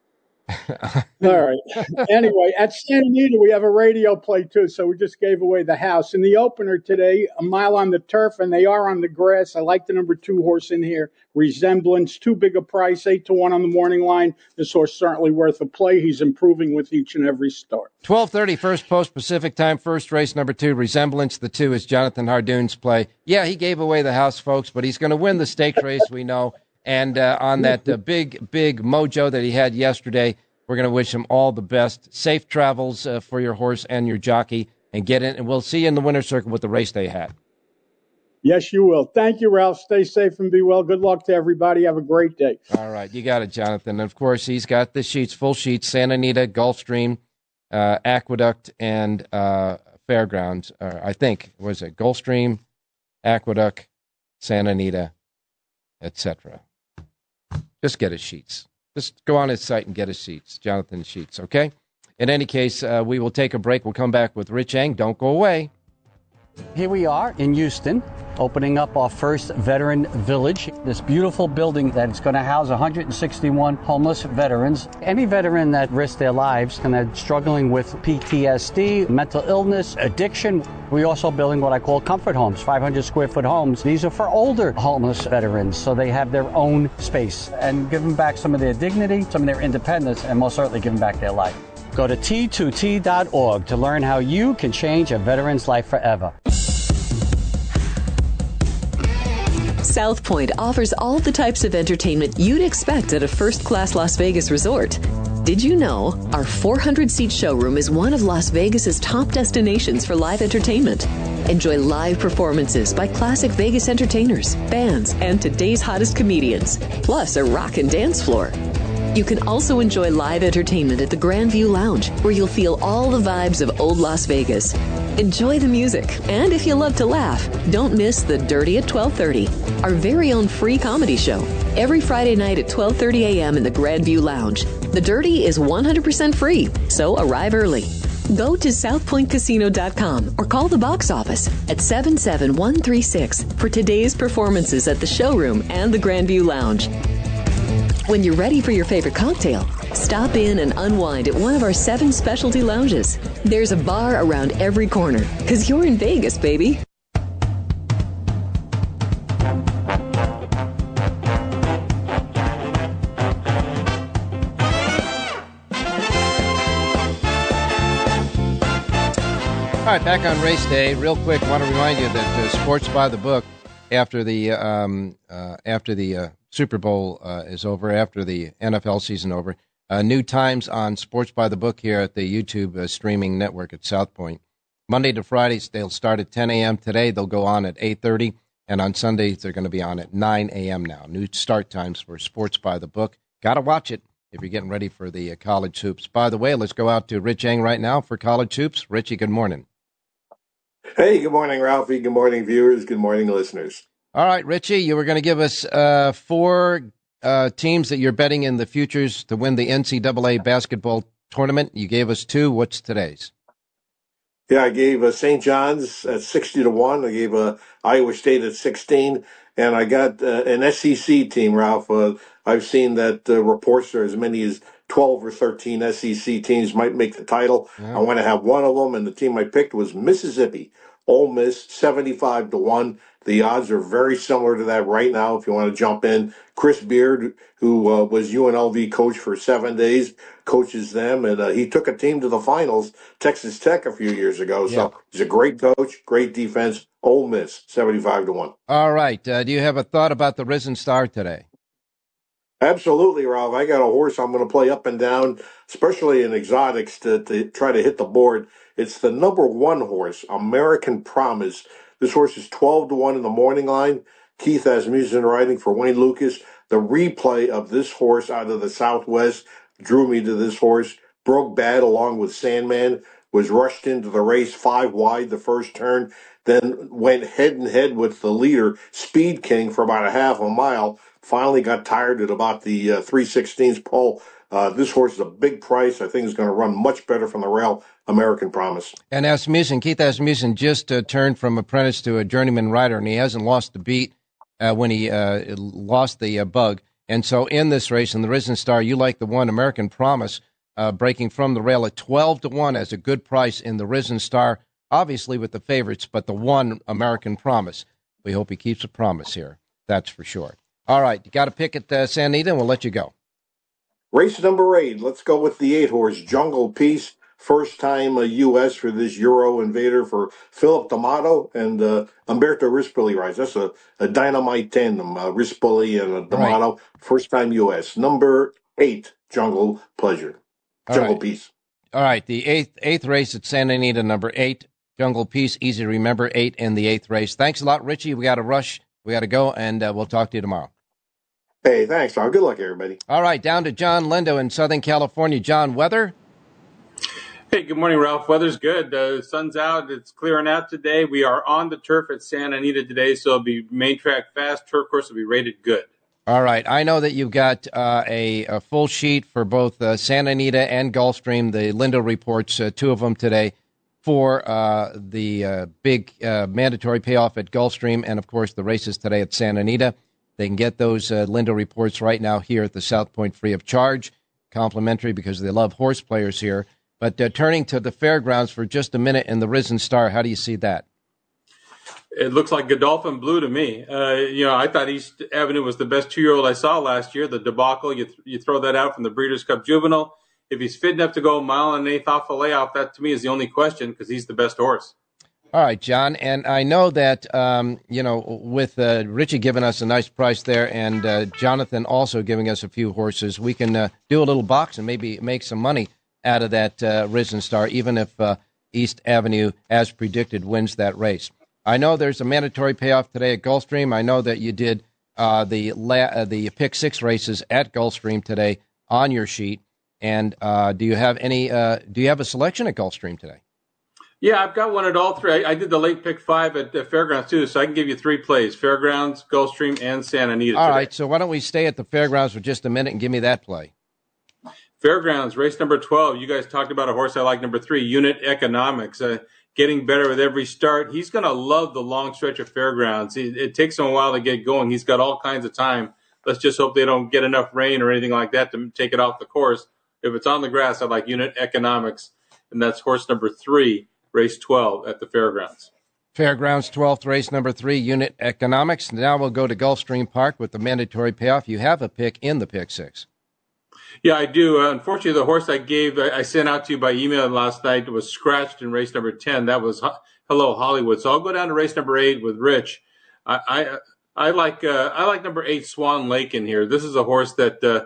All right. Anyway, at Santa Anita, we have a radio play, too, so we just gave away the house. In the opener today, a mile on the turf, and they are on the grass. I like the number 2 horse in here, Resemblance. Too big a price, 8-1 on the morning line. This horse certainly worth a play. He's improving with each and every start. 12:30, first post Pacific time, first race, number 2, Resemblance. The 2 is Jonathan Hardoon's play. Yeah, he gave away the house, folks, but he's going to win the stakes race, we know. And on that big mojo that he had yesterday, we're going to wish him all the best. Safe travels for your horse and your jockey, and get in. And we'll see you in the winner's circle with the race day hat. Yes, you will. Thank you, Ralph. Stay safe and be well. Good luck to everybody. Have a great day. All right. You got it, Jonathan. And, of course, he's got the sheets, full sheets, Santa Anita, Gulfstream, Aqueduct, and Fairgrounds. I think, was it Gulfstream, Aqueduct, Santa Anita, etc. Just get his sheets. Just go on his site and get his sheets, Jonathan Sheets, okay? In any case, we will take a break. We'll come back with Rich Eng. Don't go away. Here we are in Houston, opening up our first veteran village. This beautiful building that's going to house 161 homeless veterans. Any veteran that risked their lives and are struggling with PTSD, mental illness, addiction. We're also building what I call comfort homes, 500 square foot homes. These are for older homeless veterans, so they have their own space and give them back some of their dignity, some of their independence, and most certainly give them back their life. Go to T2T.org to learn how you can change a veteran's life forever. South Point offers all the types of entertainment you'd expect at a first-class Las Vegas resort. Did you know our 400-seat showroom is one of Las Vegas's top destinations for live entertainment? Enjoy live performances by classic Vegas entertainers, bands, and today's hottest comedians, plus a rock and dance floor. You can also enjoy live entertainment at the Grand View Lounge, where you'll feel all the vibes of old Las Vegas. Enjoy the music, and if you love to laugh, don't miss The Dirty at 12:30, our very own free comedy show, every Friday night at 12:30 a.m. in the Grand View Lounge. The Dirty is 100% free, so arrive early. Go to southpointcasino.com or call the box office at 77136 for today's performances at the showroom and the Grand View Lounge. When you're ready for your favorite cocktail, stop in and unwind at one of our 7 specialty lounges. There's a bar around every corner, because you're in Vegas, baby. right, back on race day. Real quick, want to remind you that Sports by the Book, after the Super Bowl is over, after the NFL season over, new times on Sports by the Book here at the YouTube streaming network at South Point. Monday to Fridays, they'll start at 10 a.m. Today, they'll go on at 8:30, and on Sundays, they're going to be on at 9 a.m. now. New start times for Sports by the Book. Got to watch it if you're getting ready for the college hoops. By the way, let's go out to Rich Eng right now for college hoops. Richie, good morning. Hey, good morning, Ralphie. Good morning, viewers. Good morning, listeners. All right, Richie, you were going to give us four teams that you're betting in the futures to win the NCAA basketball tournament. You gave us two. What's today's? Yeah, I gave St. John's at 60-1. I gave Iowa State at 16. And I got an SEC team, Ralph. I've seen that reports are as many as 12 or 13 SEC teams might make the title. Yeah. I want to have one of them, and the team I picked was Mississippi. Ole Miss, 75-1. The odds are very similar to that right now if you want to jump in. Chris Beard, who was UNLV coach for 7 days, coaches them, and he took a team to the finals, Texas Tech, a few years ago. Yeah. So he's a great coach, great defense. Ole Miss, 75-1. All right. Do you have a thought about the Risen Star today? Absolutely, Ralph. I got a horse I'm going to play up and down, especially in exotics, to try to hit the board. It's the number one horse, American Promise. This horse is 12-1 in the morning line. Keith Asmussen riding for Wayne Lucas. The replay of this horse out of the Southwest drew me to this horse. Broke bad along with Sandman. Was rushed into the race 5 wide the first turn. Then went head-and-head with the leader, Speed King, for about a half a mile. Finally got tired at about the 3/16 pole. This horse is a big price. I think it's going to run much better from the rail. American Promise. And Asmussen, Keith Asmussen just turned from apprentice to a journeyman rider, and he hasn't lost the beat when he lost the bug. And so in this race, in the Risen Star, you like the one, American Promise, breaking from the rail at 12-1 as a good price in the Risen Star, obviously with the favorites, but the one, American Promise. We hope he keeps a promise here. That's for sure. All right, you got to pick at Santa Anita, and we'll let you go. Race number 8. Let's go with the 8-horse, Jungle Peace. First time U.S. for this Euro Invader for Philip D'Amato and Umberto Rispoli rides. That's a dynamite tandem, Rispoli and D'Amato. Right. First time U.S. Number 8, Jungle Pleasure. Jungle Peace. All right, the eighth race at Santa Anita, number 8, Jungle Peace. Easy to remember, 8 in the 8th race. Thanks a lot, Richie. We got to rush. We got to go, and we'll talk to you tomorrow. Hey, thanks, Tom. Good luck, everybody. All right, down to John Lindo in Southern California. John, weather? Hey, good morning, Ralph. Weather's good. The sun's out. It's clearing out today. We are on the turf at Santa Anita today, so it'll be main track fast. Turf course will be rated good. All right. I know that you've got a full sheet for both Santa Anita and Gulfstream, the Lindo reports, 2 of them today, for the big mandatory payoff at Gulfstream and, of course, the races today at Santa Anita. They can get those Lindo reports right now here at the South Point free of charge, complimentary because they love horse players here. But turning to the fairgrounds for just a minute in the Risen Star, how do you see that? It looks like Godolphin Blue to me. I thought East Avenue was the best 2-year-old I saw last year. The debacle, you throw that out from the Breeders' Cup Juvenile. If he's fit enough to go a mile and an eighth off a layoff, that to me is the only question because he's the best horse. All right, John. And I know that, with Richie giving us a nice price there and Jonathan also giving us a few horses, we can do a little box and maybe make some money out of that Risen Star, even if East Avenue, as predicted, wins that race. I know there's a mandatory payoff today at Gulfstream. I know that you did the pick 6 races at Gulfstream today on your sheet. And do you have a selection at Gulfstream today? Yeah, I've got one at all 3. I did the late pick 5 at the Fairgrounds too, so I can give you 3 plays: Fairgrounds, Gulfstream, and Santa Anita. All right, so why don't we stay at the Fairgrounds for just a minute and give me that play? Fairgrounds, race number 12. You guys talked about a horse I like, number 3, Unit Economics. Getting better with every start. He's going to love the long stretch of Fairgrounds. It takes him a while to get going. He's got all kinds of time. Let's just hope they don't get enough rain or anything like that to take it off the course. If it's on the grass, I like Unit Economics, and that's horse number 3, race 12 at the Fairgrounds. Fairgrounds 12th race, number 3, Unit Economics. Now we'll go to Gulfstream Park with the mandatory payoff. You have a pick in the pick 6. Yeah, I do. Unfortunately, the horse I sent out to you by email last night was scratched in race number 10. That was Hello Hollywood. So I'll go down to race number 8 with Rich. I like number 8 Swan Lake in here. This is a horse that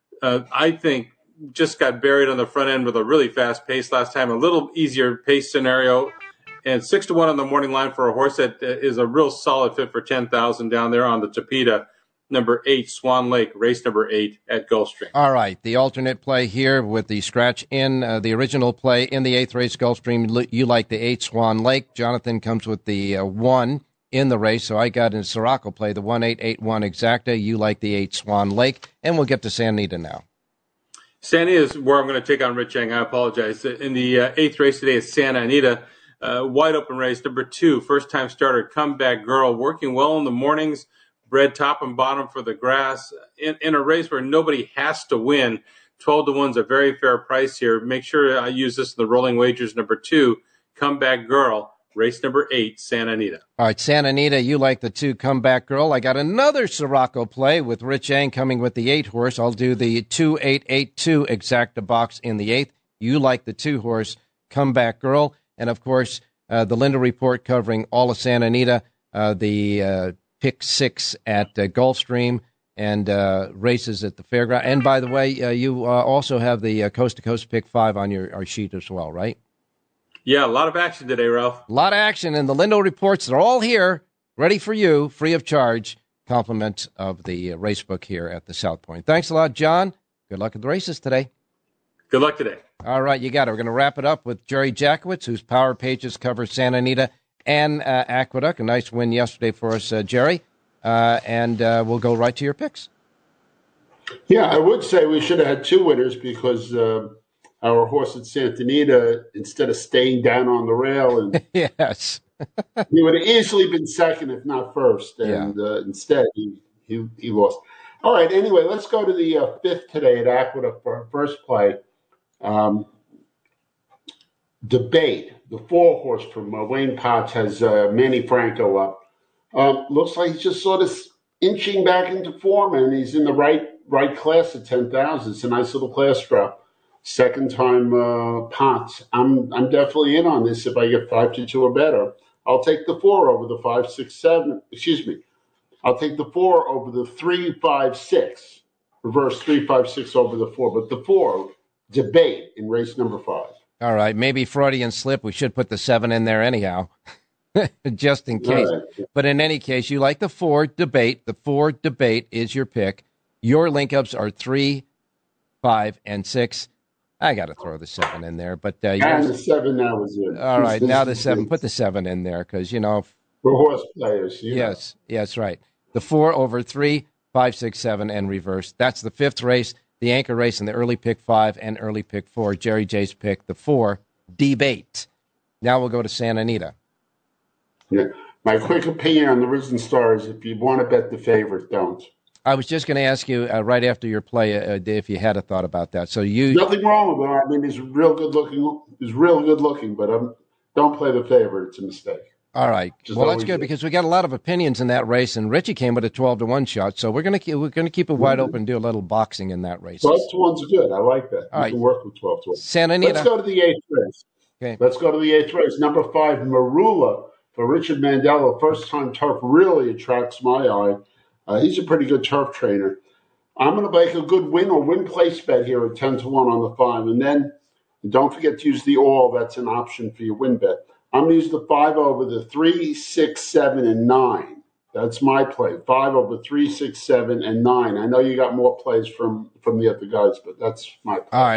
I think just got buried on the front end with a really fast pace last time. A little easier pace scenario, and 6-1 on the morning line for a horse that is a real solid fit for 10,000 down there on the Tapeta. Number 8 Swan Lake, race number 8 at Gulfstream. All right, the alternate play here with the scratch in the original play in the 8th race Gulfstream. You like the 8 Swan Lake. Jonathan comes with the 1 in the race, so I got in Sirocco play the 1-8-8-1 exacta. You like the 8 Swan Lake, and we'll get to Santa Anita now. Santa Anita is where I'm going to take on Rich Yang. I apologize. In the 8th race today is Santa Anita. Wide open race. Number 2, first-time starter, Comeback Girl, working well in the mornings, bred top and bottom for the grass. In a race where nobody has to win, 12-1 is a very fair price here. Make sure I use this in the rolling wagers. Number 2, Comeback Girl, race number 8, Santa Anita. All right, Santa Anita, you like the 2 Comeback Girl. I got another Sirocco play with Rich Yang coming with the 8 horse. I'll do the 2-8-8-2 exacta box in the 8th. You like the 2 horse Comeback Girl. And, of course, the Linda Report covering all of Santa Anita, the pick 6 at Gulfstream, and races at the fairground. And, by the way, you also have the coast-to-coast pick 5 on your sheet as well, right? Yeah, a lot of action today, Ralph. A lot of action, and the Lindo reports are all here, ready for you, free of charge. Compliments of the race book here at the South Point. Thanks a lot, John. Good luck at the races today. Good luck today. All right, you got it. We're going to wrap it up with Jerry Jackowitz, whose Power Pages cover Santa Anita and Aqueduct. A nice win yesterday for us, Jerry. And we'll go right to your picks. Yeah, I would say we should have had 2 winners because our horse at Santa Anita, instead of staying down on the rail, and yes, he would have easily been second, if not first. And instead, he lost. All right. Anyway, let's go to the 5th today at Aqueduct for our first play. Debate. The 4 horse from Wayne Potts has Manny Franco up. Looks like he's just sort of inching back into form, and he's in the right class at 10,000. It's a nice little class drop. Second time Potts. I'm definitely in on this if I get 5-2 or better. I'll take the 4 over the 5, 6, 7. Excuse me. I'll take the 4 over the 3, 5, 6. Reverse 3, 5, 6 over the 4. But the 4, Debate in race number 5. All right. Maybe Freudian slip. We should put the 7 in there anyhow, just in case. Right. But in any case, you like the 4, Debate. The 4, Debate is your pick. Your link-ups are 3, 5, and 6. I got to throw the 7 in there, but and the 7 now is it. All right, now the 7. Put the 7 in there because for horse players. Yes, right. The 4 over 3, 5, 6, 7, and reverse. That's the 5th race, the anchor race, and the early pick 5 and early pick 4. Jerry J's pick, the 4, Debate. Now we'll go to Santa Anita. Yeah, my quick opinion on the Risen Stars: if you want to bet the favorite, don't. I was just going to ask you right after your play if you had a thought about that. So nothing wrong with him. I mean, he's real good looking. He's real good looking, but don't play the favorite. It's a mistake. All right. Well, that's good because we got a lot of opinions in that race, and Richie came with a 12-1 shot. So we're going to keep it wide open and do a little boxing in that race. 12-1's good. I like that. You can work with 12-1. Santa Anita. Let's go to the 8th race. Okay. Let's go to the 8th race. Number 5, Marula for Richard Mandela. First time turf really attracts my eye. He's a pretty good turf trainer. I'm going to make a good win or win place bet here at 10-1 on the 5. And then don't forget to use the all. That's an option for your win bet. I'm going to use the 5 over the 3, 6, 7, and 9. That's my play. 5 over 3, 6, 7, and 9. I know you got more plays from the other guys, but that's my play. All right.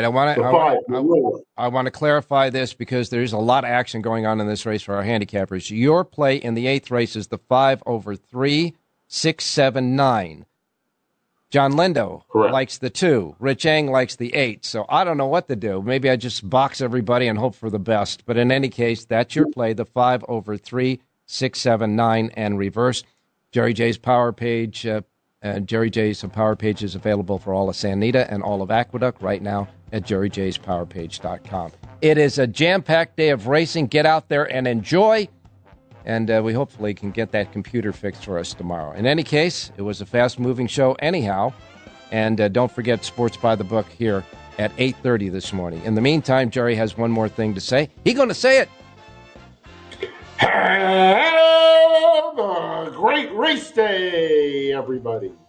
I want to clarify this because there's a lot of action going on in this race for our handicappers. Your play in the 8th race is the 5 over 3, 6, 7, 9. John Lindo likes the 2. Rich Yang likes the 8. So I don't know what to do. Maybe I just box everybody and hope for the best. But in any case, that's your play, the 5 over 3, 6, 7, 9, and reverse. Jerry J's Power Page. Jerry J's Power Page is available for all of Santa Anita and all of Aqueduct right now at jerryjspowerpage.com. It is a jam-packed day of racing. Get out there and enjoy. And we hopefully can get that computer fixed for us tomorrow. In any case, it was a fast-moving show anyhow. And don't forget Sports by the Book here at 8:30 this morning. In the meantime, Jerry has one more thing to say. He's going to say it. Have a great race day, everybody.